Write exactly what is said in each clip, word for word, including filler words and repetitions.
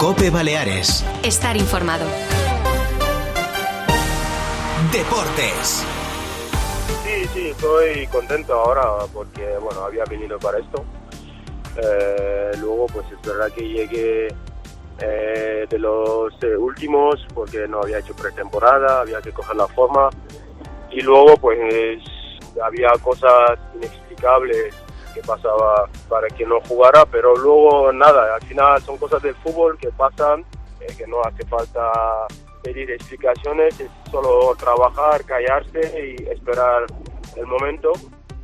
COPE Baleares. Estar informado. Deportes. Sí, sí, estoy contento ahora porque, bueno, había venido para esto. Eh, luego, pues es verdad que llegué eh, de los eh, últimos porque no había hecho pretemporada, había que coger la forma. Y luego, pues, había cosas inexplicables que pasaba para que no jugara, pero luego nada, al final son cosas del fútbol que pasan, eh, que no hace falta pedir explicaciones, es solo trabajar, callarse y esperar el momento.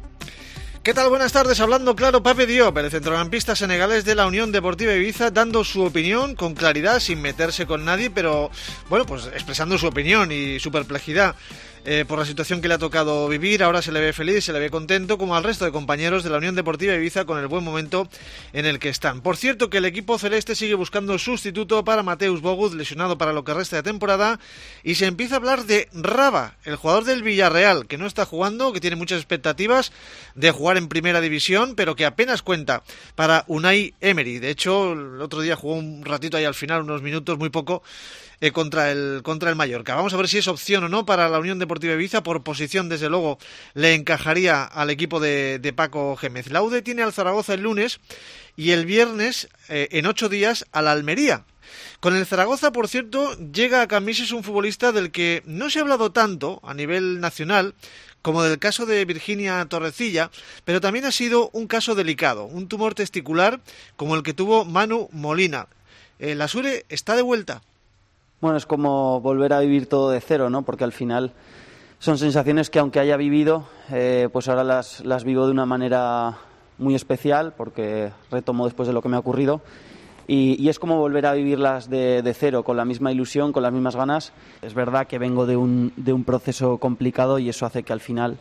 ¿Qué tal? Buenas tardes, hablando claro Pape Diop, el centrocampista senegalés de la Unión Deportiva Ibiza, dando su opinión con claridad, sin meterse con nadie, pero bueno, pues expresando su opinión y su perplejidad eh, por la situación que le ha tocado vivir. Ahora se le ve feliz, se le ve contento, como al resto de compañeros de la Unión Deportiva Ibiza, con el buen momento en el que están. Por cierto, que el equipo celeste sigue buscando sustituto para Mateusz Bogut, lesionado para lo que resta de temporada, y se empieza a hablar de Raba, el jugador del Villarreal, que no está jugando, que tiene muchas expectativas de jugar en primera división, pero que apenas cuenta para Unai Emery. De hecho, el otro día jugó un ratito ahí al final, unos minutos, muy poco, eh, contra el contra el Mallorca. Vamos a ver si es opción o no para la Unión Deportiva Ibiza. Por posición, desde luego, le encajaría al equipo de, de Paco Gémez. La U D tiene al Zaragoza el lunes y el viernes, eh, en ocho días, a la Almería. Con el Zaragoza, por cierto, llega a Cambises un futbolista del que no se ha hablado tanto a nivel nacional como del caso de Virginia Torrecilla, pero también ha sido un caso delicado, un tumor testicular como el que tuvo Manu Molina. Eh, ¿La Sure está de vuelta? Bueno, es como volver a vivir todo de cero, ¿no? Porque al final son sensaciones que, aunque haya vivido, eh, pues ahora las, las vivo de una manera muy especial, porque retomo después de lo que me ha ocurrido. Y, y es como volver a vivirlas de, de cero, con la misma ilusión, con las mismas ganas. Es verdad que vengo de un, de un proceso complicado y eso hace que al final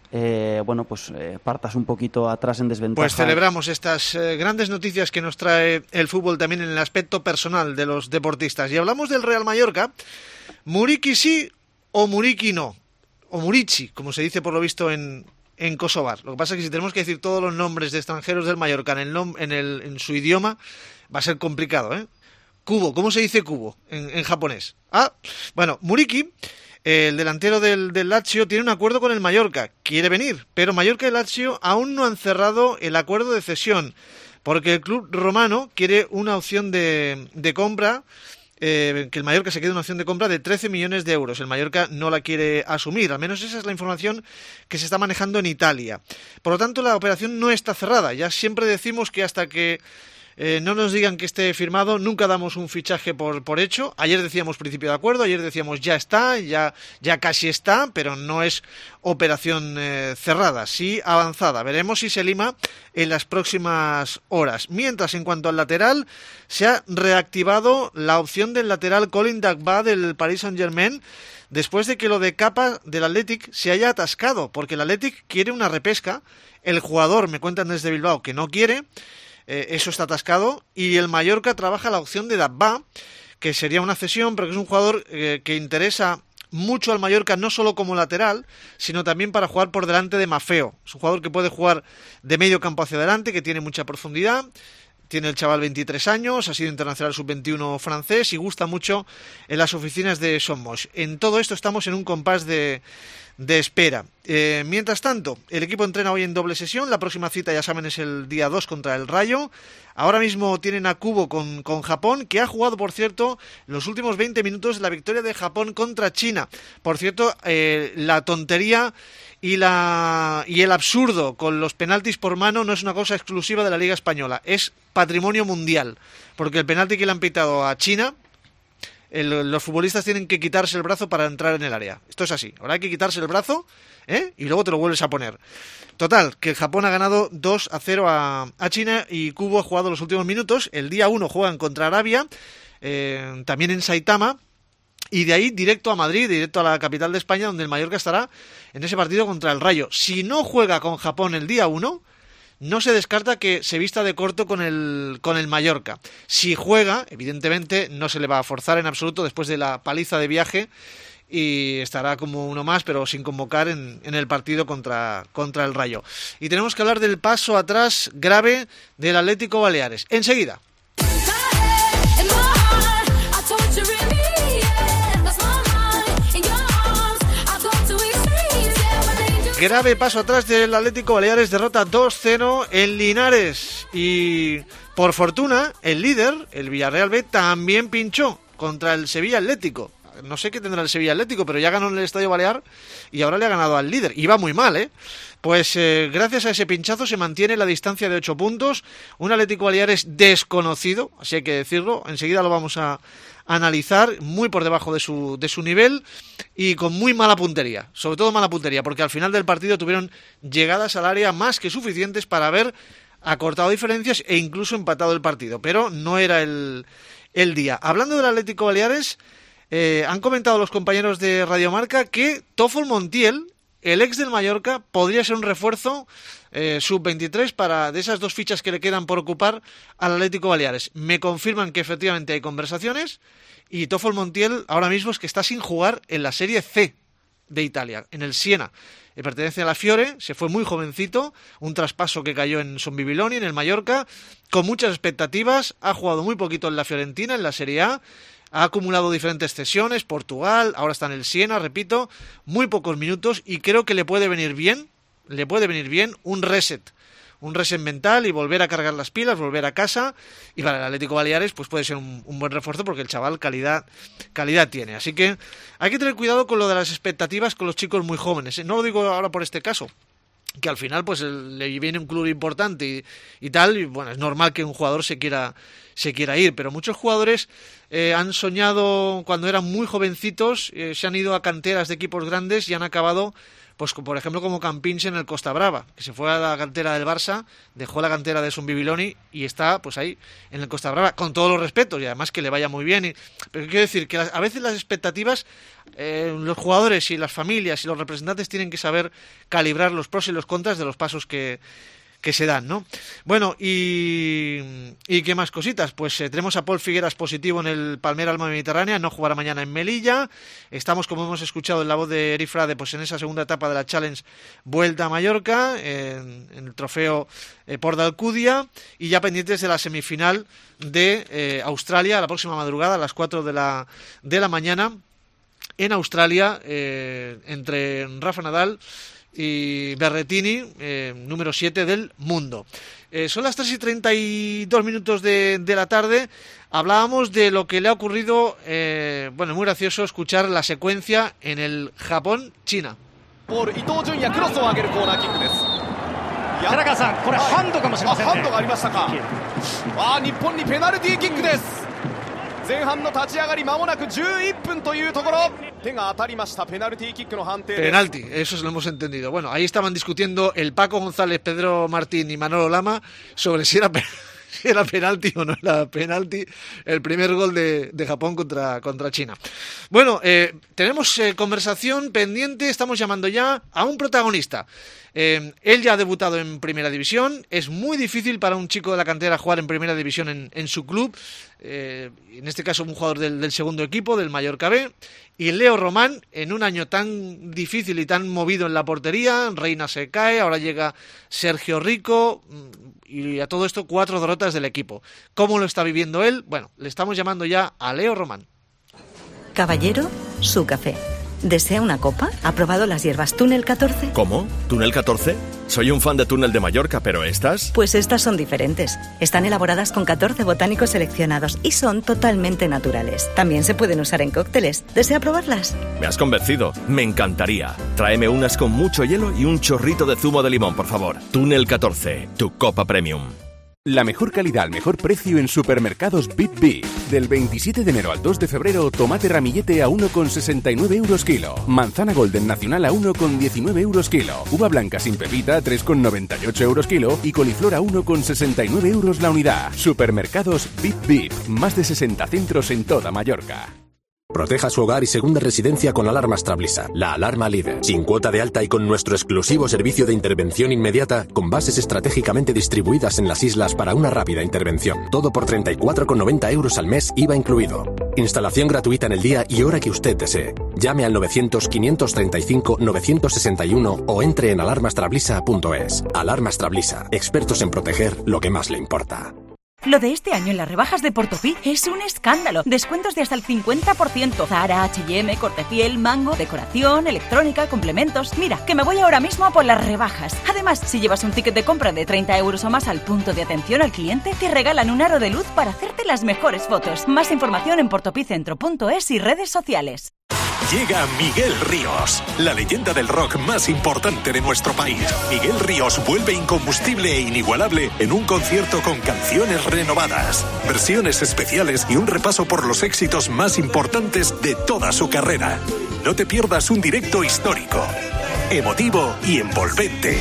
eh, bueno, pues eh, partas un poquito atrás en desventaja. Pues celebramos estas eh, grandes noticias que nos trae el fútbol también en el aspecto personal de los deportistas. Y hablamos del Real Mallorca. Muriqui sí o Muriqui no. O Murici, como se dice por lo visto en, en Kosovar. Lo que pasa es que si tenemos que decir todos los nombres de extranjeros del Mallorca en, el nom- en, el, en su idioma, va a ser complicado, ¿eh? Kubo, ¿cómo se dice Kubo en, en japonés? Ah, bueno, Muriqui, el delantero del, del Lazio, tiene un acuerdo con el Mallorca, quiere venir, pero Mallorca y Lazio aún no han cerrado el acuerdo de cesión, porque el club romano quiere una opción de, de compra, eh, que el Mallorca se quede una opción de compra de trece millones de euros. El Mallorca no la quiere asumir, al menos esa es la información que se está manejando en Italia. Por lo tanto, la operación no está cerrada. Ya siempre decimos que hasta que Eh, no nos digan que esté firmado, nunca damos un fichaje por, por hecho. Ayer decíamos principio de acuerdo, ayer decíamos ya está, ya, ya casi está, pero no es operación eh, cerrada, sí avanzada. Veremos si se lima en las próximas horas. Mientras, en cuanto al lateral, se ha reactivado la opción del lateral Colin Dagba del Paris Saint-Germain, después de que lo de Capa del Athletic se haya atascado, porque el Athletic quiere una repesca, el jugador, me cuentan desde Bilbao, que no quiere. Eh, eso está atascado, y el Mallorca trabaja la opción de Dabba, que sería una cesión, pero que es un jugador eh, que interesa mucho al Mallorca, no solo como lateral, sino también para jugar por delante de Maffeo. Es un jugador que puede jugar de medio campo hacia adelante, que tiene mucha profundidad. Tiene el chaval veintitrés años, ha sido internacional sub veintiuno francés y gusta mucho en las oficinas de Somos. En todo esto estamos en un compás de, de espera. Eh, mientras tanto, el equipo entrena hoy en doble sesión. La próxima cita, ya saben, es el día dos contra el Rayo. Ahora mismo tienen a Kubo con, con Japón, que ha jugado, por cierto, los últimos veinte minutos de la victoria de Japón contra China. Por cierto, eh, la tontería y la y el absurdo con los penaltis por mano no es una cosa exclusiva de la Liga Española, es patrimonio mundial, porque el penalti que le han pitado a China, el, los futbolistas tienen que quitarse el brazo para entrar en el área. Esto es así, ahora hay que quitarse el brazo, ¿eh? Y luego te lo vuelves a poner. Total, que Japón ha ganado dos a cero a, a China y Kubo ha jugado los últimos minutos. El día uno juegan contra Arabia, eh, también en Saitama. Y de ahí directo a Madrid, directo a la capital de España, donde el Mallorca estará en ese partido contra el Rayo. Si no juega con Japón el día uno, no se descarta que se vista de corto con el, con el Mallorca. Si juega, evidentemente no se le va a forzar en absoluto después de la paliza de viaje y estará como uno más, pero sin convocar en, en el partido contra, contra el Rayo. Y tenemos que hablar del paso atrás grave del Atlético Baleares. Enseguida. grave paso atrás del Atlético Baleares, derrota dos cero en Linares. Y por fortuna, el líder, el Villarreal B, también pinchó contra el Sevilla Atlético. No sé qué tendrá el Sevilla Atlético, pero ya ganó en el Estadio Balear y ahora le ha ganado al líder. Iba muy mal, ¿eh? Pues eh, gracias a ese pinchazo se mantiene la distancia de ocho puntos. Un Atlético Baleares desconocido, así hay que decirlo. Enseguida lo vamos a analizar, muy por debajo de su, de su nivel y con muy mala puntería. Sobre todo mala puntería, porque al final del partido tuvieron llegadas al área más que suficientes para haber acortado diferencias e incluso empatado el partido. Pero no era el, el día. Hablando del Atlético Baleares... Eh, han comentado los compañeros de Radio Marca que Toffol Montiel, el ex del Mallorca, podría ser un refuerzo eh, sub veintitrés para de esas dos fichas que le quedan por ocupar al Atlético Baleares. Me confirman que efectivamente hay conversaciones y Toffol Montiel ahora mismo es que está sin jugar en la Serie C de Italia, en el Siena. Eh, pertenece a la Fiore, se fue muy jovencito, un traspaso que cayó en Son Bibiloni, en el Mallorca, con muchas expectativas, ha jugado muy poquito en la Fiorentina, en la Serie A. Ha acumulado diferentes cesiones, Portugal, ahora está en el Siena, repito, muy pocos minutos y creo que le puede venir bien, le puede venir bien un reset, un reset mental y volver a cargar las pilas, volver a casa, y para el Atlético Baleares pues puede ser un, un buen refuerzo porque el chaval calidad, calidad tiene. Así que hay que tener cuidado con lo de las expectativas con los chicos muy jóvenes, ¿eh? No lo digo ahora por este caso, que al final pues el, le viene un club importante y, y tal, y bueno, es normal que un jugador se quiera se quiera ir, pero muchos jugadores eh, han soñado cuando eran muy jovencitos, eh, se han ido a canteras de equipos grandes y han acabado, pues por ejemplo como Campins en el Costa Brava, que se fue a la cantera del Barça, dejó la cantera de Son Bibiloni y está pues ahí en el Costa Brava, con todos los respetos y además que le vaya muy bien. Y, pero quiero decir que las, a veces las expectativas, eh, los jugadores y las familias y los representantes tienen que saber calibrar los pros y los contras de los pasos que que se dan, ¿no? Bueno, y, y qué más cositas, pues eh, tenemos a Paul Figueras positivo en el Palmera Alma Mediterránea, no jugará mañana en Melilla, estamos, como hemos escuchado en la voz de Eric Frade, pues en esa segunda etapa de la Challenge Vuelta a Mallorca, en, en el trofeo eh, Port de Alcudia, y ya pendientes de la semifinal de eh, Australia, la próxima madrugada, a las cuatro de la, de la mañana, en Australia, eh, entre Rafa Nadal y Berrettini, eh, número siete del mundo. Eh, son las tres y treinta y dos minutos de, de la tarde. Hablábamos de lo que le ha ocurrido, eh, bueno, muy gracioso escuchar la secuencia en el Japón-China. Por Ito Junya, crossを上げるコーナーキックです。寺川さん、これハンドかもしれませんね。ハンドがありましたか。ああ、日本にペナルティーキックです。前半の立ち上がり間もなくじゅういっぷんというところ。Penalti, eso se lo hemos entendido. Bueno, ahí estaban discutiendo el Paco González, Pedro Martín y Manolo Lama sobre si era, si era penalti o no era penalti el primer gol de, de Japón contra, contra China. Bueno, eh, tenemos eh, conversación pendiente, estamos llamando ya a un protagonista. Eh, él ya ha debutado en Primera División, es muy difícil para un chico de la cantera jugar en Primera División en, en su club, eh, en este caso un jugador del, del segundo equipo, del Mallorca B, y Leo Román, en un año tan difícil y tan movido en la portería, Reina se cae, ahora llega Sergio Rico, y a todo esto cuatro derrotas del equipo. ¿Cómo lo está viviendo él? Bueno, le estamos llamando ya a Leo Román. Caballero, su café. ¿Desea una copa? ¿Ha probado las hierbas Túnel catorce? ¿Cómo? ¿Túnel catorce? Soy un fan de Túnel de Mallorca, pero ¿estas? Pues estas son diferentes. Están elaboradas con catorce botánicos seleccionados y son totalmente naturales. También se pueden usar en cócteles. ¿Desea probarlas? Me has convencido. Me encantaría. Tráeme unas con mucho hielo y un chorrito de zumo de limón, por favor. Túnel catorce, tu copa premium. La mejor calidad al mejor precio en Supermercados Bip Bip. Del veintisiete de enero al dos de febrero, tomate ramillete a uno con sesenta y nueve euros kilo. Manzana Golden Nacional a uno con diecinueve euros kilo. Uva blanca sin pepita a tres con noventa y ocho euros kilo. Y coliflor a uno con sesenta y nueve euros la unidad. Supermercados Bip Bip. Más de sesenta centros en toda Mallorca. Proteja su hogar y segunda residencia con Alarmas Trablisa, la alarma líder. Sin cuota de alta y con nuestro exclusivo servicio de intervención inmediata, con bases estratégicamente distribuidas en las islas para una rápida intervención. Todo por treinta y cuatro con noventa euros al mes, I V A incluido. Instalación gratuita en el día y hora que usted desee. Llame al novecientos, quinientos treinta y cinco, novecientos sesenta y uno o entre en alarmas trablisa punto es. Alarmas Trablisa, expertos en proteger lo que más le importa. Lo de este año en las rebajas de Portopí es un escándalo. Descuentos de hasta el cincuenta por ciento. Zara, H y M, Cortefiel, Mango, decoración, electrónica, complementos. Mira, que me voy ahora mismo a por las rebajas. Además, si llevas un ticket de compra de treinta euros o más al punto de atención al cliente, te regalan un aro de luz para hacerte las mejores fotos. Más información en portopicentro punto es y redes sociales. Llega Miguel Ríos, la leyenda del rock más importante de nuestro país. Miguel Ríos vuelve incombustible e inigualable en un concierto con canciones renovadas, versiones especiales y un repaso por los éxitos más importantes de toda su carrera. No te pierdas un directo histórico, emotivo y envolvente.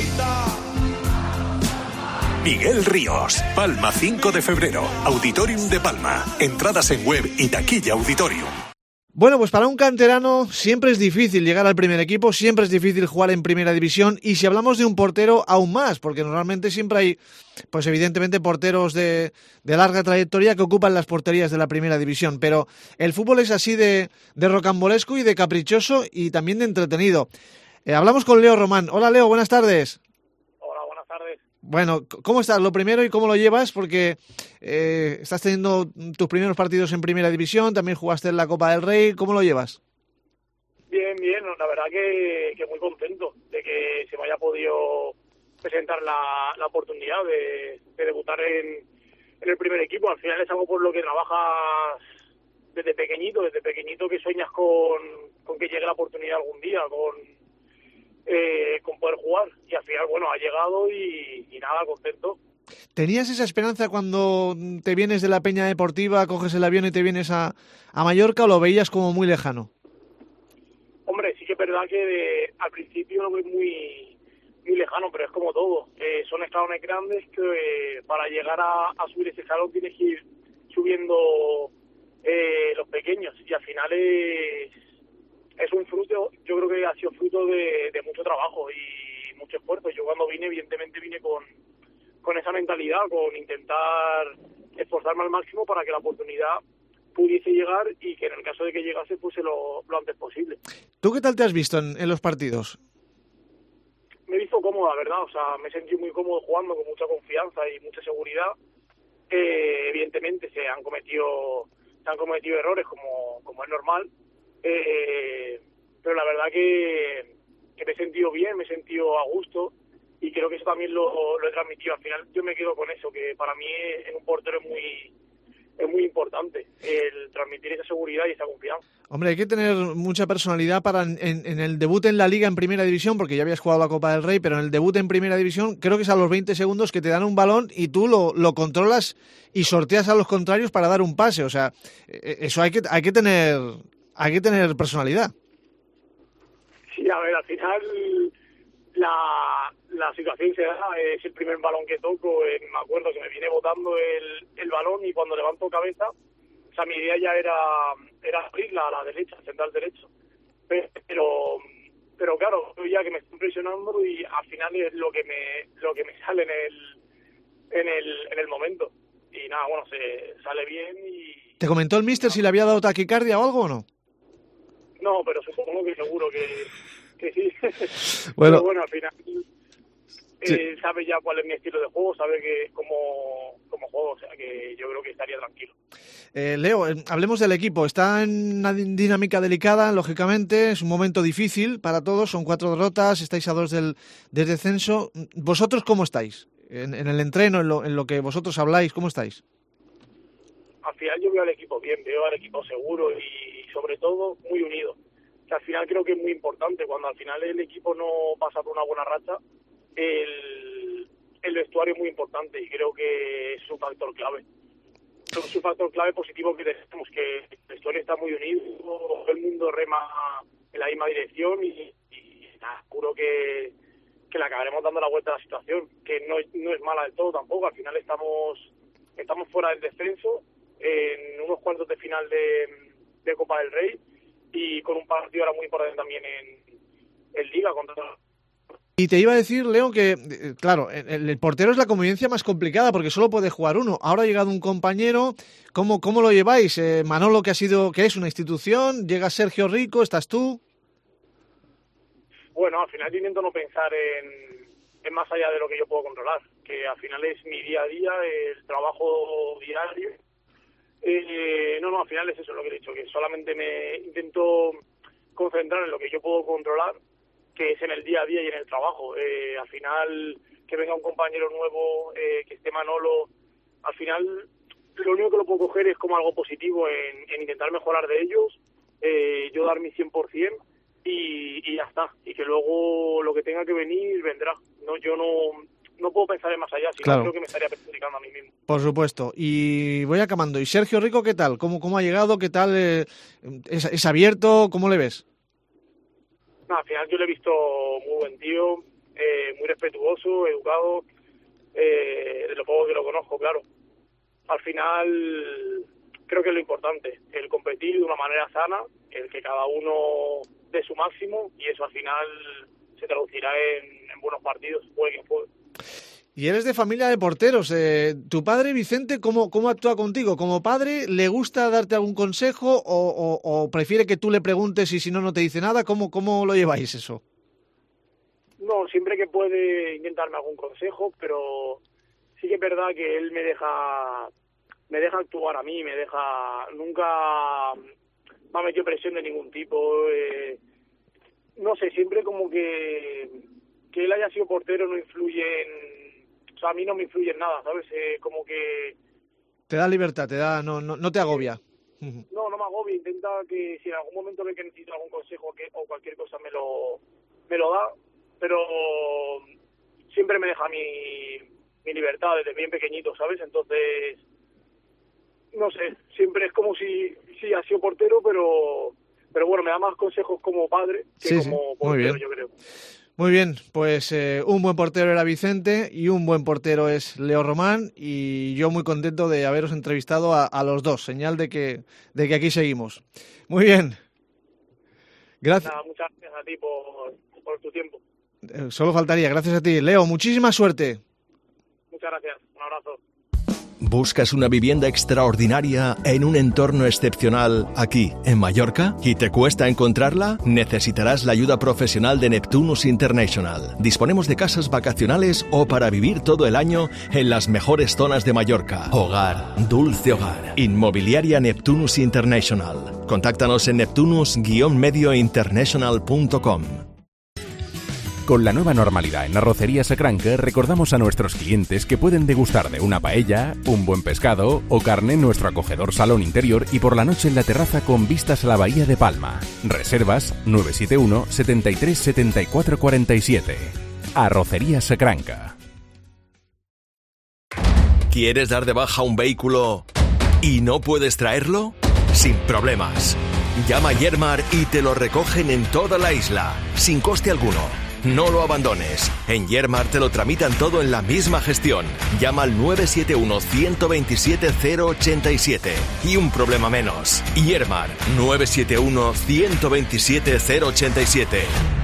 Miguel Ríos, Palma cinco de febrero, Auditorium de Palma. Entradas en web y taquilla Auditorium. Bueno, pues para un canterano siempre es difícil llegar al primer equipo, siempre es difícil jugar en primera división, y si hablamos de un portero aún más, porque normalmente siempre hay, pues evidentemente, porteros de, de larga trayectoria que ocupan las porterías de la primera división, pero el fútbol es así de, de rocambolesco y de caprichoso y también de entretenido. Eh, hablamos con Leo Román. Hola Leo, buenas tardes. Hola, buenas tardes. Bueno, ¿cómo estás? Lo primero, ¿y cómo lo llevas? Porque eh, estás teniendo tus primeros partidos en Primera División, también jugaste en la Copa del Rey, ¿cómo lo llevas? Bien, bien, la verdad que, que muy contento de que se me haya podido presentar la, la oportunidad de, de debutar en, en el primer equipo. Al final es algo por lo que trabajas desde pequeñito, desde pequeñito que sueñas con, con que llegue la oportunidad algún día, con... Eh, con poder jugar, y al final, bueno, ha llegado y, y nada, contento. ¿Tenías esa esperanza cuando te vienes de la Peña Deportiva, coges el avión y te vienes a, a Mallorca, o lo veías como muy lejano? Hombre, sí que es verdad que de, al principio lo veo muy, muy lejano, pero es como todo. Eh, son escalones grandes que eh, para llegar a, a subir ese escalón tienes que ir subiendo eh, los pequeños, y al final es... es un fruto, yo creo que ha sido fruto de, de mucho trabajo y mucho esfuerzo. Yo cuando vine, evidentemente vine con, con esa mentalidad, con intentar esforzarme al máximo para que la oportunidad pudiese llegar y que en el caso de que llegase fuese lo, lo antes posible. ¿Tú qué tal te has visto en, en los partidos? Me he visto cómodo, la verdad, o sea, me he sentido muy cómodo jugando, con mucha confianza y mucha seguridad. Eh, evidentemente se han cometido se han cometido errores como, como es normal. Eh, pero la verdad que, que me he sentido bien, me he sentido a gusto, y creo que eso también lo, lo he transmitido. Al final yo me quedo con eso, que para mí en un portero es muy es muy importante el transmitir esa seguridad y esa confianza. Hombre, hay que tener mucha personalidad para en, en el debut en la Liga en Primera División, porque ya habías jugado la Copa del Rey, pero en el debut en Primera División creo que es a los veinte segundos que te dan un balón y tú lo, lo controlas y sorteas a los contrarios para dar un pase. O sea, eso hay que hay que tener... Hay que tener personalidad. Sí, a ver, al final la, la situación se da, es el primer balón que toco, eh, me acuerdo que me viene botando el, el balón, y cuando levanto cabeza, o sea, mi idea ya era, era abrirla a la derecha, central derecho. Pero, pero claro, ya que me estoy presionando y al final es lo que me, lo que me sale en el, en el, en el momento. Y nada, bueno, se sale bien y... ¿Te comentó el míster si le había dado taquicardia o algo o no? No, pero supongo que seguro que, que sí. Bueno, pero bueno, al final sí. eh, sabe ya cuál es mi estilo de juego, sabe que cómo, cómo juego, o sea que yo creo que estaría tranquilo. Eh, Leo, eh, hablemos del equipo. Está en una dinámica delicada, lógicamente, es un momento difícil para todos, son cuatro derrotas, estáis a dos del, del descenso. ¿Vosotros cómo estáis? En, en el entreno, en lo, en lo que vosotros habláis, ¿cómo estáis? Al final yo veo al equipo bien, veo al equipo seguro y sobre todo muy unido. Que al final creo que es muy importante, cuando al final el equipo no pasa por una buena racha, el, el vestuario es muy importante y creo que es un factor clave. Es un factor clave positivo que tenemos, que el vestuario está muy unido, todo el mundo rema en la misma dirección y, y nada, juro que, que le acabaremos dando la vuelta a la situación, que no, no es mala del todo tampoco. Al final estamos, estamos fuera del descenso, en unos cuartos de final de, de Copa del Rey y con un partido ahora muy importante también en, en Liga contra... Y te iba a decir, Leo, que, claro, el, el portero es la convivencia más complicada porque solo puede jugar uno. Ahora ha llegado un compañero, ¿cómo, cómo lo lleváis? Eh, Manolo, que ha sido, que es una institución, llega Sergio Rico, ¿estás tú? Bueno, al final yo intento no pensar en, en más allá de lo que yo puedo controlar, porque al final es mi día a día, el trabajo diario. Eh, no, no, al final es eso lo que he dicho, que solamente me intento concentrar en lo que yo puedo controlar, que es en el día a día y en el trabajo. Eh, al final, que venga un compañero nuevo, eh, que esté Manolo, al final lo único que lo puedo coger es como algo positivo en, en intentar mejorar de ellos, eh, yo dar mi cien por ciento y, y ya está. Y que luego lo que tenga que venir, vendrá. No, yo no, no puedo pensar en más allá, sino Claro. creo que me estaría perjudicando a mí mismo. Por supuesto. Y voy acabando. ¿Y Sergio Rico qué tal? ¿Cómo, cómo ha llegado? ¿Qué tal? Eh, ¿es, ¿Es abierto? ¿Cómo le ves? No, al final yo le he visto muy buen tío, eh, muy respetuoso, educado, eh, de lo poco que lo conozco, claro. Al final creo que es lo importante, el competir de una manera sana, el que cada uno dé su máximo y eso al final se traducirá en, en buenos partidos, juegue quien juegue. Y eres de familia de porteros. Eh, ¿Tu padre, Vicente, cómo, cómo actúa contigo? ¿Como padre le gusta darte algún consejo o, o, o prefiere que tú le preguntes y si no, no te dice nada? ¿Cómo, cómo lo lleváis eso? No, siempre que puede intentarme algún consejo, pero sí que es verdad que él me deja me deja actuar a mí, me deja... Nunca me ha metido presión de ningún tipo. Eh, no sé, siempre como que, que él haya sido portero no influye en... O sea, a mí no me influye en nada, ¿sabes? Eh, como que... Te da libertad, te da, no, no, no te agobia. No, no me agobia, intenta que si en algún momento ve que necesito algún consejo que, o cualquier cosa me lo, me lo da, pero siempre me deja mi, mi libertad desde bien pequeñito, ¿sabes? Entonces, no sé, siempre es como si, sí, ha sido portero, pero, pero bueno, me da más consejos como padre que Sí, como sí, muy portero, bien. yo creo. Muy bien, pues eh, un buen portero era Vicente y un buen portero es Leo Román y yo muy contento de haberos entrevistado a, a los dos, señal de que, de que aquí seguimos. Muy bien. Gracias. Nada, muchas gracias a ti por, por tu tiempo. Eh, solo faltaría, gracias a ti. Leo, muchísima suerte. Muchas gracias, un abrazo. ¿Buscas una vivienda extraordinaria en un entorno excepcional aquí, en Mallorca? ¿Y te cuesta encontrarla? Necesitarás la ayuda profesional de Neptunus International. Disponemos de casas vacacionales o para vivir todo el año en las mejores zonas de Mallorca. Hogar, dulce hogar. Inmobiliaria Neptunus International. Contáctanos en neptunus guion medio international punto com. Con la nueva normalidad en Arrocería Sacranca, recordamos a nuestros clientes que pueden degustar de una paella, un buen pescado o carne en nuestro acogedor salón interior y por la noche en la terraza con vistas a la bahía de Palma. Reservas nueve siete uno, setenta y tres, setenta y cuatro cuarenta y siete. Arrocería Sacranca. ¿Quieres dar de baja un vehículo y no puedes traerlo? Sin problemas. Llama a Yermar y te lo recogen en toda la isla, sin coste alguno. No lo abandones. En Yermar te lo tramitan todo en la misma gestión. Llama al nueve siete uno, uno dos siete, cero ocho siete y un problema menos. Yermar, nueve siete uno, uno dos siete, cero ocho siete.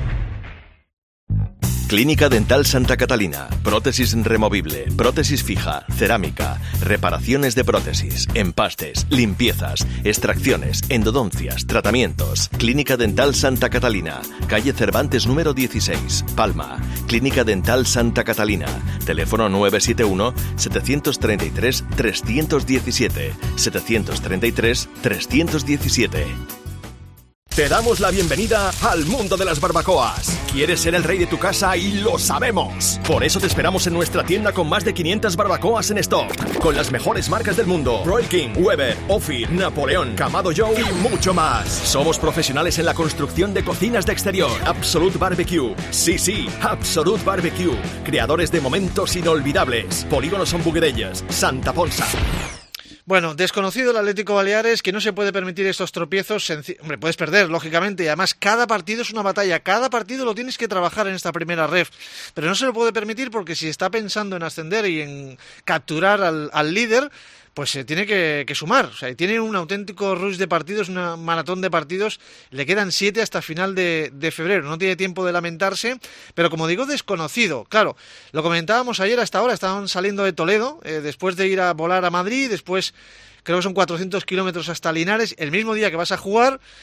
Clínica Dental Santa Catalina. Prótesis removible, prótesis fija, cerámica, reparaciones de prótesis, empastes, limpiezas, extracciones, endodoncias, tratamientos. Clínica Dental Santa Catalina. Calle Cervantes número dieciséis, Palma. Clínica Dental Santa Catalina. Teléfono nueve siete uno, siete tres tres, tres uno siete, siete tres tres, tres uno siete. Te damos la bienvenida al mundo de las barbacoas. ¿Quieres ser el rey de tu casa? Y lo sabemos. Por eso te esperamos en nuestra tienda con más de quinientas barbacoas en stock. Con las mejores marcas del mundo. Roy King, Weber, Ophir, Napoleón, Kamado Joe y mucho más. Somos profesionales en la construcción de cocinas de exterior. Absolute Barbecue. Sí, sí, Absolute Barbecue. Creadores de momentos inolvidables. Polígono Son Buguedellas, Santa Ponsa. Bueno, desconocido el Atlético Baleares, que no se puede permitir estos tropiezos. Senci- Hombre, puedes perder, lógicamente, y además cada partido es una batalla, cada partido lo tienes que trabajar en esta primera ref, pero no se lo puede permitir porque si está pensando en ascender y en capturar al, al líder, pues se tiene que, que sumar. O sea, tiene un auténtico rush de partidos, una maratón de partidos, le quedan siete hasta final de, de febrero, no tiene tiempo de lamentarse, pero como digo, desconocido. Claro, lo comentábamos ayer hasta ahora, estaban saliendo de Toledo, eh, después de ir a volar a Madrid, después creo que son cuatrocientos kilómetros hasta Linares, el mismo día que vas a jugar,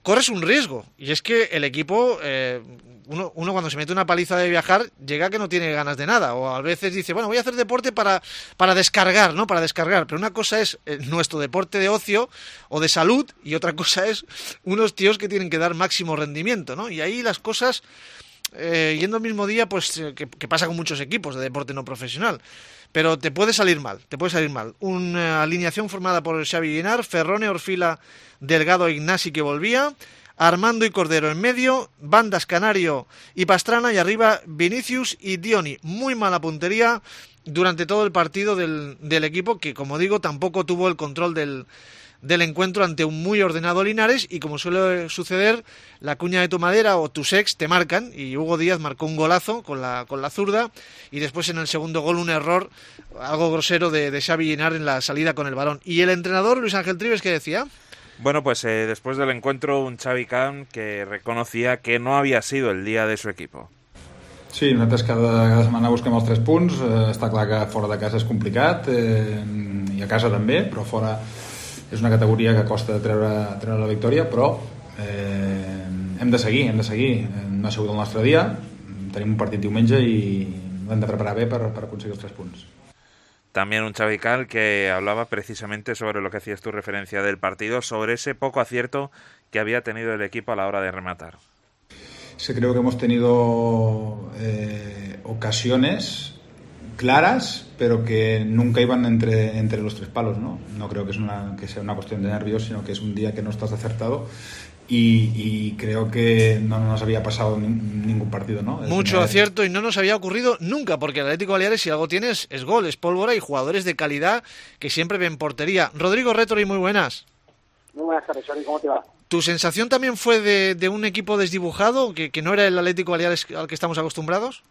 corres un riesgo. Y es que el equipo, eh, uno, uno cuando se mete una paliza de viajar, llega que no tiene ganas de nada. O a veces dice, bueno, voy a hacer deporte para, para descargar, ¿no? Para descargar. Pero una cosa es eh, nuestro deporte de ocio o de salud, y otra cosa es unos tíos que tienen que dar máximo rendimiento, ¿no? Y ahí las cosas, eh, yendo el mismo día, pues eh, que, que pasa con muchos equipos de deporte no profesional. Pero te puede salir mal, te puede salir mal. Una alineación formada por Xavi Guinar, Ferrone, Orfila, Delgado, Ignasi, que volvía, Armando y Cordero en medio, Bandas, Canario y Pastrana, y arriba Vinicius y Dioni. Muy mala puntería durante todo el partido del, del equipo, que, como digo, tampoco tuvo el control del, del encuentro ante un muy ordenado Linares, y como suele suceder, la cuña de tu madera o tus ex te marcan, y Hugo Díaz marcó un golazo con la, con la zurda, y después en el segundo gol un error, algo grosero de, de Xavi Guinar en la salida con el balón. ¿Y el entrenador, Luis Ángel Trives, qué decía? Bueno, pues eh, después del encuentro, un Xavi Camp que reconocía que no había sido el día de su equipo. Sí, nosaltres cada, cada setmana busquem els tres punts. Eh, està clar que fora de casa és complicat, eh, i a casa també, però fora és una categoria que costa treure, treure la victòria, però eh, hem de seguir, hem de seguir. No ha sigut el nostre dia, tenim un partit diumenge i l'hem de preparar bé per, per aconseguir els tres punts. También un Xavi Cal que hablaba precisamente sobre lo que hacías tu referencia del partido, sobre ese poco acierto que había tenido el equipo a la hora de rematar. Sí, creo que hemos tenido eh, ocasiones claras, pero que nunca iban entre, entre los tres palos, ¿no? No creo que, es una, que sea una cuestión de nervios, sino que es un día que no estás acertado. Y, y creo que no nos había pasado ni, ningún partido, ¿no? Mucho acierto, y no nos había ocurrido nunca, porque el Atlético Baleares, si algo tienes, es gol, es pólvora y jugadores de calidad que siempre ven portería. Rodrigo Rétori, muy buenas. Muy buenas tardes, Jordi, ¿cómo te va? ¿Tu sensación también fue de, de un equipo desdibujado, que, que no era el Atlético Baleares al que estamos acostumbrados?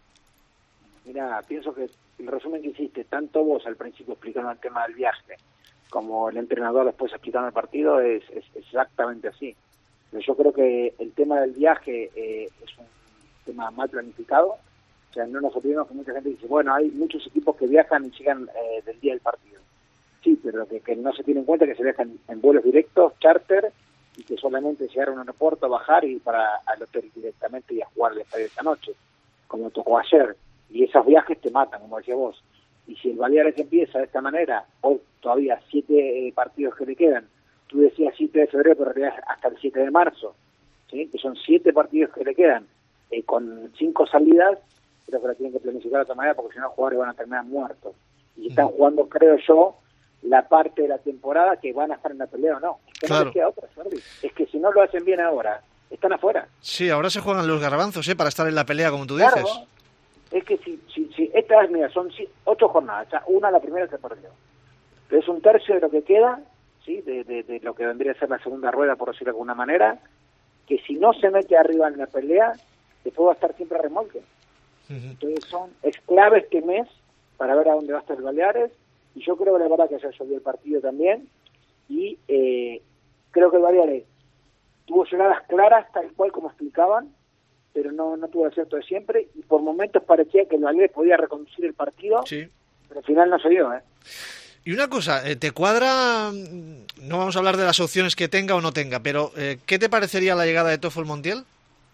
Mira, pienso que el resumen que hiciste, tanto vos al principio explicando el tema del viaje, como el entrenador después explicando el partido, es, es exactamente así. Yo creo que el tema del viaje eh, es un tema mal planificado. O sea, no nos olvidemos que mucha gente dice, bueno, hay muchos equipos que viajan y llegan eh, del día del partido. Sí, pero que, que no se tiene en cuenta que se viajan en vuelos directos, charter, y que solamente llegar a un aeropuerto, bajar y para al hotel directamente y a jugar el estadio esa noche, como tocó ayer. Y esos viajes te matan, como decía vos. Y si el Baleares empieza de esta manera, hoy todavía siete eh, partidos que le quedan, tú decías siete de febrero, pero en realidad hasta el siete de marzo, ¿sí? Que son siete partidos que le quedan, eh, con cinco salidas, creo que la tienen que planificar de otra manera, porque si no los jugadores van a terminar muertos. Y están jugando, creo yo, la parte de la temporada que van a estar en la pelea o no. Es que claro. No les queda otra, Jordi. Es que si no lo hacen bien ahora, están afuera. Sí, ahora se juegan los garbanzos, ¿eh? Para estar en la pelea, como tú claro, dices. Es que si, si, si estas, mira, son ocho jornadas, o sea, una la primera se perdió. Pero es un tercio de lo que queda, ¿sí? De, de, de lo que vendría a ser la segunda rueda, por decirlo de alguna manera, que si no se mete arriba en la pelea, después va a estar siempre a remolque. Uh-huh. Entonces son, es clave este mes para ver a dónde va a estar el Baleares, y yo creo que la verdad que se resolvió el partido también, y eh, creo que el Baleares tuvo llegadas claras, tal cual como explicaban, pero no, no tuvo el acierto de siempre, y por momentos parecía que el Baleares podía reconducir el partido, sí. Pero al final no se dio, ¿eh? Y una cosa, ¿te cuadra? No vamos a hablar de las opciones que tenga o no tenga, pero eh, ¿qué te parecería la llegada de Toffol Montiel?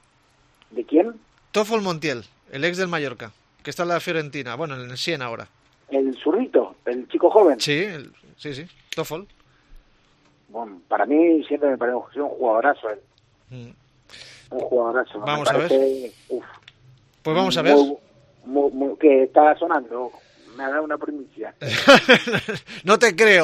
¿De quién? Toffol Montiel, el ex del Mallorca, que está en la Fiorentina, bueno, en el Siena ahora. El zurrito, el chico joven. Sí, el, sí, sí, Toffol. Bueno, para mí siempre me parece un jugadorazo él. Mm. Un jugadorazo. Vamos me parece, a ver. Uf, pues vamos a ver. Muy, muy, muy, que está sonando. Me ha dado una primicia. No te creo.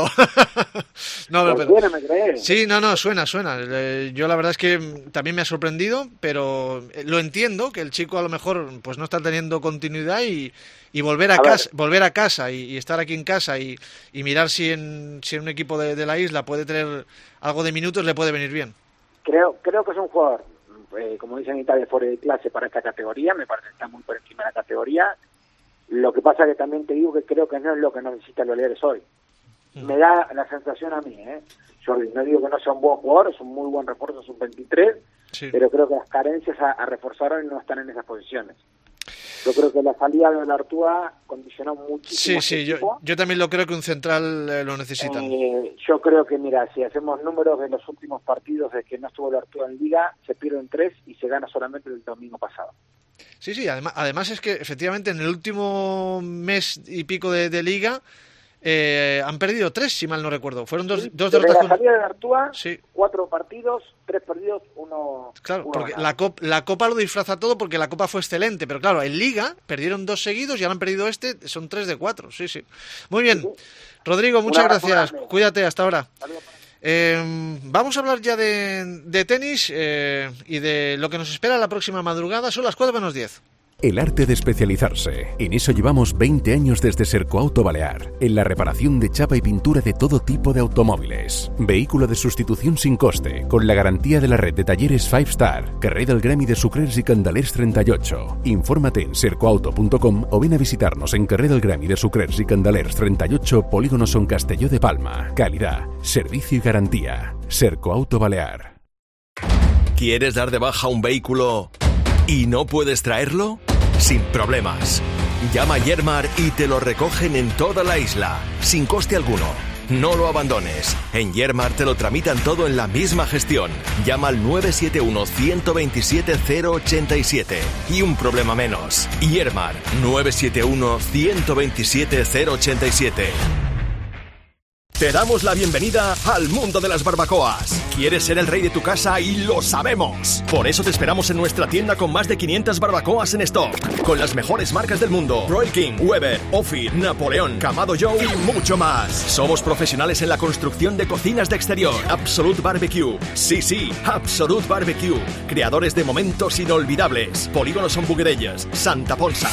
No, pero, pero, me crees. Sí, no, no, suena, suena. Yo la verdad es que también me ha sorprendido, pero lo entiendo, que el chico a lo mejor pues no está teniendo continuidad y, y volver a, a casa, ver. volver a casa y, y estar aquí en casa y, y mirar si en, si en un equipo de, de la isla puede tener algo de minutos, le puede venir bien. Creo, creo que es un jugador, eh, como dicen en Italia, fuera de clase para esta categoría. Me parece que está muy por encima de la categoría. Lo que pasa que también te digo que creo que no es lo que necesita el Baleares hoy. Mm. Me da la sensación a mí, ¿eh? Jordi, no digo que no sea un buen jugador, es un muy buen refuerzo, es un veintitrés, sí. Pero creo que las carencias a, a reforzar hoy no están en esas posiciones. Yo creo que la salida de Artúa condicionó muchísimo. Sí, sí, yo, yo también lo creo que un central eh, lo necesita. Eh, yo creo que, mira, si hacemos números de los últimos partidos de que no estuvo el Artúa en Liga, se pierden tres y se gana solamente el domingo pasado. Sí, sí, además, además es que efectivamente en el último mes y pico de, de Liga eh, han perdido tres, si mal no recuerdo. Fueron dos, Sí, dos desde derrotas. la salida de Artúa, sí. cuatro partidos, tres perdidos, uno Claro, uno porque ganado. la Copa, la Copa lo disfraza todo porque la Copa fue excelente, pero claro, en Liga perdieron dos seguidos y ahora han perdido este, son tres de cuatro, sí, sí. Muy bien, sí, sí. Rodrigo, muchas gracias, grande. Cuídate, hasta ahora. Eh, vamos a hablar ya de, de tenis eh, y de lo que nos espera la próxima madrugada, son las cuatro menos diez. El arte de especializarse. En eso llevamos veinte años desde Sercoauto Balear, en la reparación de chapa y pintura de todo tipo de automóviles. Vehículo de sustitución sin coste, con la garantía de la red de talleres cinco Star, carrer del Gremi de Sucrers y Candelers treinta y ocho. Infórmate en sercoauto punto com o ven a visitarnos en carrer del Gremi de Sucrers y Candelers treinta y ocho, Polígono Son Castelló de Palma. Calidad, servicio y garantía. Sercoauto Balear. ¿Quieres dar de baja un vehículo y no puedes traerlo? Sin problemas. Llama a Yermar y te lo recogen en toda la isla, sin coste alguno. No lo abandones. En Yermar te lo tramitan todo en la misma gestión. Llama al nueve siete uno, uno dos siete, cero ocho siete y un problema menos. Yermar, nueve siete uno, uno dos siete, cero ocho siete. Te damos la bienvenida al mundo de las barbacoas. ¿Quieres ser el rey de tu casa? Y lo sabemos. Por eso te esperamos en nuestra tienda con más de quinientas barbacoas en stock, con las mejores marcas del mundo: Royal King, Weber, Ophir, Napoleón, Kamado Joe y mucho más. Somos profesionales en la construcción de cocinas de exterior. Absolute Barbecue. Sí, sí, Absolute Barbecue. Creadores de momentos inolvidables. Polígono Son Buguerelles, Santa Ponsa.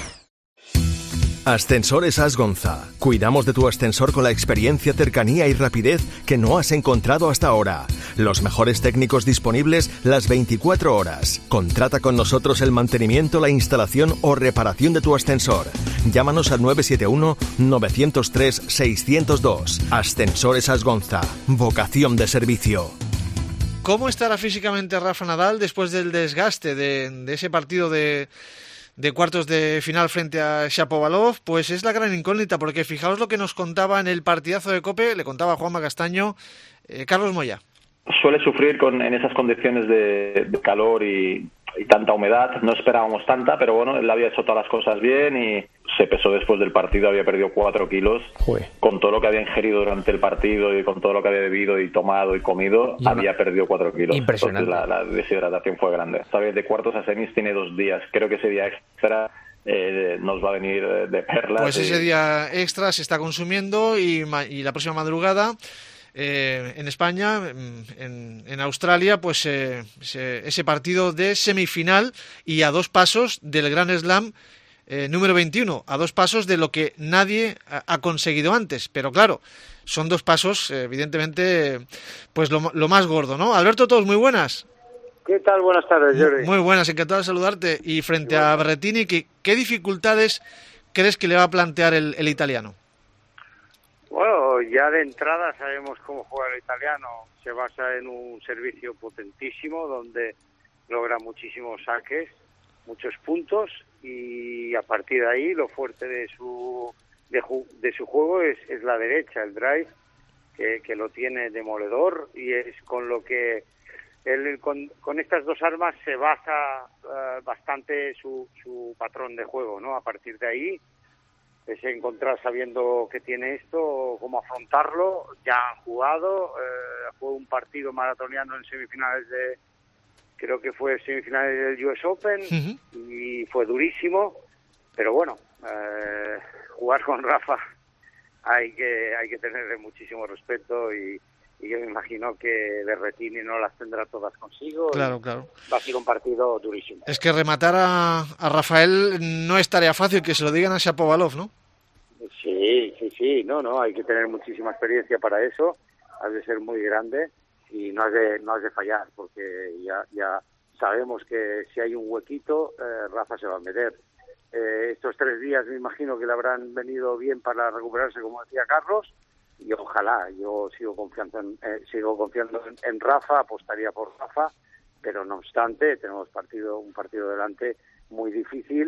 Ascensores Asgonza. Cuidamos de tu ascensor con la experiencia, cercanía y rapidez que no has encontrado hasta ahora. Los mejores técnicos disponibles las veinticuatro horas. Contrata con nosotros el mantenimiento, la instalación o reparación de tu ascensor. Llámanos al nueve siete uno, nueve cero tres, seis cero dos. Ascensores Asgonza. Vocación de servicio. ¿Cómo estará físicamente Rafa Nadal después del desgaste de, de ese partido de... de cuartos de final frente a Shapovalov? Pues es la gran incógnita, porque fijaos lo que nos contaba en el partidazo de COPE, le contaba Juanma Castaño, eh, Carlos Moya. Suele sufrir con, en esas condiciones de, de calor y, y tanta humedad. No esperábamos tanta, pero bueno, él había hecho todas las cosas bien y se pesó después del partido, había perdido cuatro kilos. Joder. Con todo lo que había ingerido durante el partido y con todo lo que había bebido y tomado y comido, y había perdido cuatro kilos. Impresionante. Entonces la, la deshidratación fue grande. Sabes, de cuartos a semis tiene dos días. Creo que ese día extra eh, nos va a venir de perlas. Pues y... ese día extra se está consumiendo y, y la próxima madrugada... Eh, en España, en, en Australia, pues eh, se, ese partido de semifinal y a dos pasos del Grand Slam eh, número veintiuno, a dos pasos de lo que nadie ha, ha conseguido antes, pero claro, son dos pasos, eh, evidentemente, pues lo, lo más gordo, ¿no? Alberto, todos muy buenas. ¿Qué tal? Buenas tardes, Jordi. Muy buenas, encantado de saludarte. Y frente a Berrettini, ¿qué, qué dificultades crees que le va a plantear el, el italiano? Bueno, ya de entrada sabemos cómo juega el italiano. Se basa en un servicio potentísimo donde logra muchísimos saques, muchos puntos, y a partir de ahí lo fuerte de su de, ju- de su juego es, es la derecha, el drive, que, que lo tiene demoledor, y es con lo que él con, con estas dos armas se basa uh, bastante su, su patrón de juego, ¿no? A partir de ahí es encontrar, sabiendo que tiene esto, cómo afrontarlo. Ya han jugado, eh, fue un partido maratoniano en semifinales de, creo que fue semifinales del U S Open, uh-huh. y fue durísimo, pero bueno, eh, jugar con Rafa hay que hay que tenerle muchísimo respeto, y, y yo me imagino que Berrettini no las tendrá todas consigo. Claro, claro. Va a ser un partido durísimo. Es que rematar a, a Rafael no es tarea fácil, que se lo digan a Shapovalov, ¿no? Sí, sí, sí, no, no, hay que tener muchísima experiencia para eso, has de ser muy grande y no has de, no has de fallar, porque ya, ya sabemos que si hay un huequito, eh, Rafa se va a meter. Eh, estos tres días me imagino que le habrán venido bien para recuperarse, como decía Carlos, y ojalá, yo sigo confiando en, eh, sigo confiando en, en Rafa, apostaría por Rafa, pero no obstante tenemos partido un partido delante muy difícil,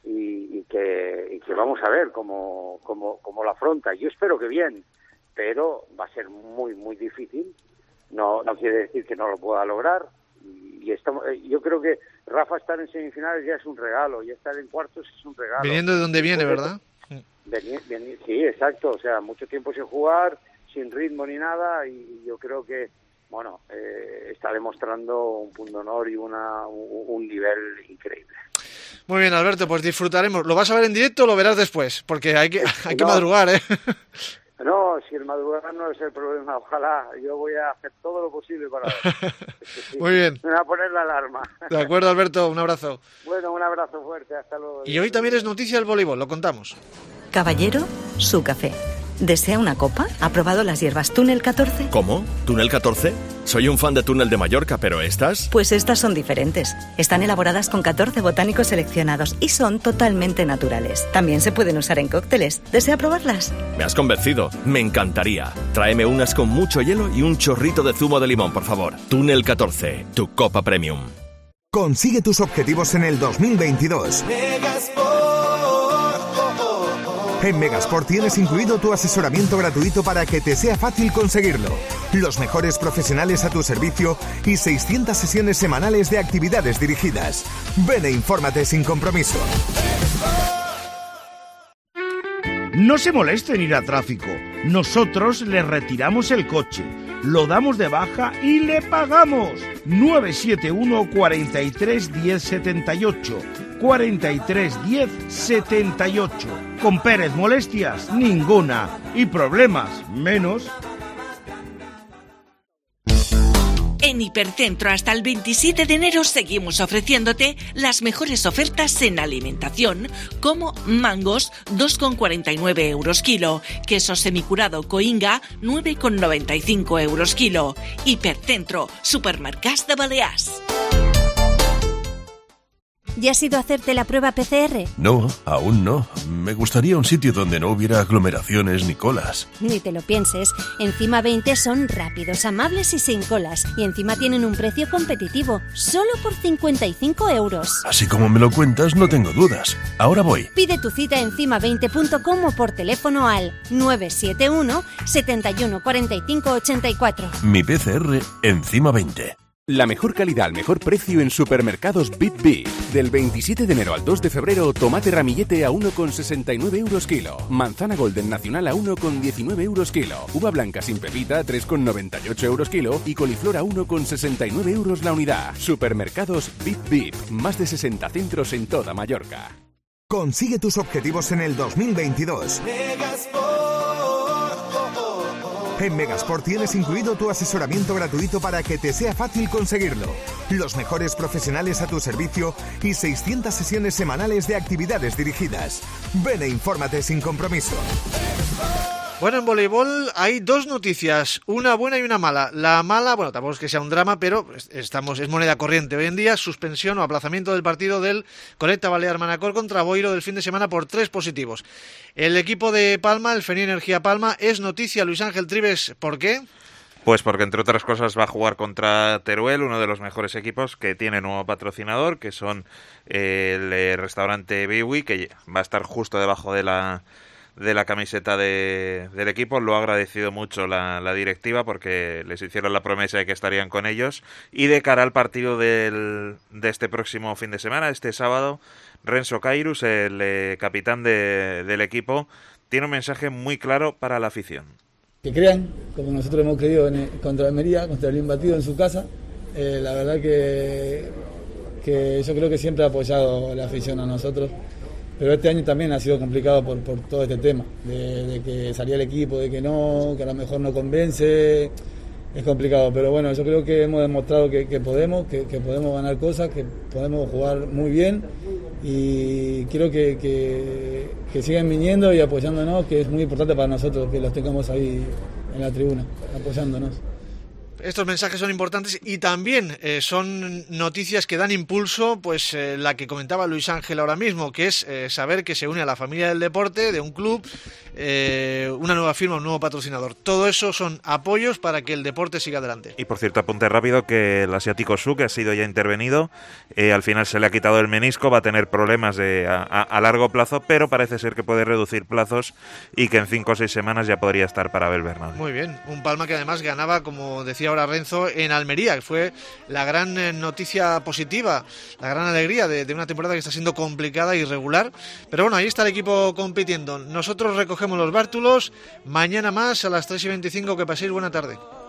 y, y, que, y que vamos a ver cómo, cómo, cómo lo afronta. Yo espero que bien, pero va a ser muy, muy difícil. No, no quiere decir que no lo pueda lograr. Y, y estamos, yo creo que Rafa estar en semifinales ya es un regalo, y estar en cuartos es un regalo. Viniendo de donde viene, ¿verdad? Vení, vení, sí, exacto. O sea, mucho tiempo sin jugar, sin ritmo ni nada, y yo creo que, bueno, eh, está demostrando un punto de honor y una, un, un nivel increíble. Muy bien, Alberto, pues disfrutaremos. ¿Lo vas a ver en directo o lo verás después? Porque hay que, hay que no, madrugar, ¿eh? No, si el madrugar no es el problema, ojalá. Yo voy a hacer todo lo posible para ver. Sí, muy bien. Me voy a poner la alarma. De acuerdo, Alberto, un abrazo. Bueno, un abrazo fuerte, hasta luego. Y hoy también es noticia el voleibol, lo contamos. Caballero, su café. ¿Desea una copa? ¿Ha probado las hierbas Túnel catorce? ¿Cómo? ¿Túnel catorce? Soy un fan de Túnel de Mallorca, pero ¿estas? Pues estas son diferentes. Están elaboradas con catorce botánicos seleccionados y son totalmente naturales. También se pueden usar en cócteles. ¿Desea probarlas? Me has convencido. Me encantaría. Tráeme unas con mucho hielo y un chorrito de zumo de limón, por favor. Túnel catorce, tu copa premium. Consigue tus objetivos en el dos mil veintidós. En Megasport tienes incluido tu asesoramiento gratuito para que te sea fácil conseguirlo. Los mejores profesionales a tu servicio y seiscientas sesiones semanales de actividades dirigidas. Ven e infórmate sin compromiso. No se moleste en ir a tráfico. Nosotros le retiramos el coche, lo damos de baja y le pagamos. nueve siete uno, cuatro tres, diez, setenta y ocho. cuatro tres, diez, setenta y ocho. Con Pérez, molestias ninguna y problemas menos. En Hipercentro hasta el veintisiete de enero seguimos ofreciéndote las mejores ofertas en alimentación, como mangos dos con cuarenta y nueve euros kilo, queso semicurado Coinga nueve con noventa y cinco euros kilo. Hipercentro, Supermercats de Balears. ¿Ya has ido a hacerte la prueba P C R? No, aún no. Me gustaría un sitio donde no hubiera aglomeraciones ni colas. Ni te lo pienses. Encima veinte son rápidos, amables y sin colas. Y encima tienen un precio competitivo, solo por cincuenta y cinco euros. Así como me lo cuentas, no tengo dudas. Ahora voy. Pide tu cita en encima veinte punto com o por teléfono al nueve siete uno, setenta y uno, cuarenta y cinco, ochenta y cuatro. Mi P C R Encima veinte. La mejor calidad al mejor precio en supermercados Bit Bit. Del veintisiete de enero al dos de febrero, tomate ramillete a uno con sesenta y nueve euros kilo. Manzana Golden Nacional a uno con diecinueve euros kilo. Uva blanca sin pepita a tres con noventa y ocho euros kilo. Y coliflor a uno con sesenta y nueve euros la unidad. Supermercados Bit Bit. Más de sesenta centros en toda Mallorca. Consigue tus objetivos en el dos mil veintidós. En Megasport tienes incluido tu asesoramiento gratuito para que te sea fácil conseguirlo. Los mejores profesionales a tu servicio y seiscientas sesiones semanales de actividades dirigidas. Ven e infórmate sin compromiso. Bueno, en voleibol hay dos noticias, una buena y una mala. La mala, bueno, tampoco es que sea un drama, pero estamos es moneda corriente hoy en día, suspensión o aplazamiento del partido del Conecta Balear Manacor contra Boiro del fin de semana por tres positivos. El equipo de Palma, el Feni Energía Palma, es noticia. Luis Ángel Trives, ¿por qué? Pues porque, entre otras cosas, va a jugar contra Teruel, uno de los mejores equipos que tiene nuevo patrocinador, que son el restaurante Biwi, que va a estar justo debajo de la... de la camiseta de, del equipo. Lo ha agradecido mucho la, la directiva porque les hicieron la promesa de que estarían con ellos, y de cara al partido del, de este próximo fin de semana, este sábado, Renzo Cairus, el eh, capitán de, del equipo, tiene un mensaje muy claro para la afición. Que crean, como nosotros hemos creído en, contra Almería, contra el Imbatido en su casa. Eh, la verdad que, que yo creo que siempre ha apoyado la afición a nosotros. Pero este año también ha sido complicado por, por todo este tema, de, de que salía el equipo, de que no, que a lo mejor no convence, es complicado. Pero bueno, yo creo que hemos demostrado que, que podemos, que, que podemos ganar cosas, que podemos jugar muy bien, y quiero que, que, que sigan viniendo y apoyándonos, que es muy importante para nosotros que los tengamos ahí en la tribuna, apoyándonos. Estos mensajes son importantes y también eh, son noticias que dan impulso, pues eh, la que comentaba Luis Ángel ahora mismo, que es eh, saber que se une a la familia del deporte de un club eh, una nueva firma, un nuevo patrocinador. Todo eso son apoyos para que el deporte siga adelante. Y por cierto, apunte rápido que el asiático Su, que ha sido ya intervenido, eh, al final se le ha quitado el menisco, va a tener problemas de, a, a, a largo plazo, pero parece ser que puede reducir plazos y que en cinco o seis semanas ya podría estar para Abel Bernal. Muy bien, un Palma que además ganaba, como decía ahora Renzo, en Almería, que fue la gran eh, noticia positiva, la gran alegría de, de una temporada que está siendo complicada y irregular, pero bueno, ahí está el equipo compitiendo. Nosotros recogemos los bártulos, mañana más a las tres y veinticinco, que paséis buena tarde.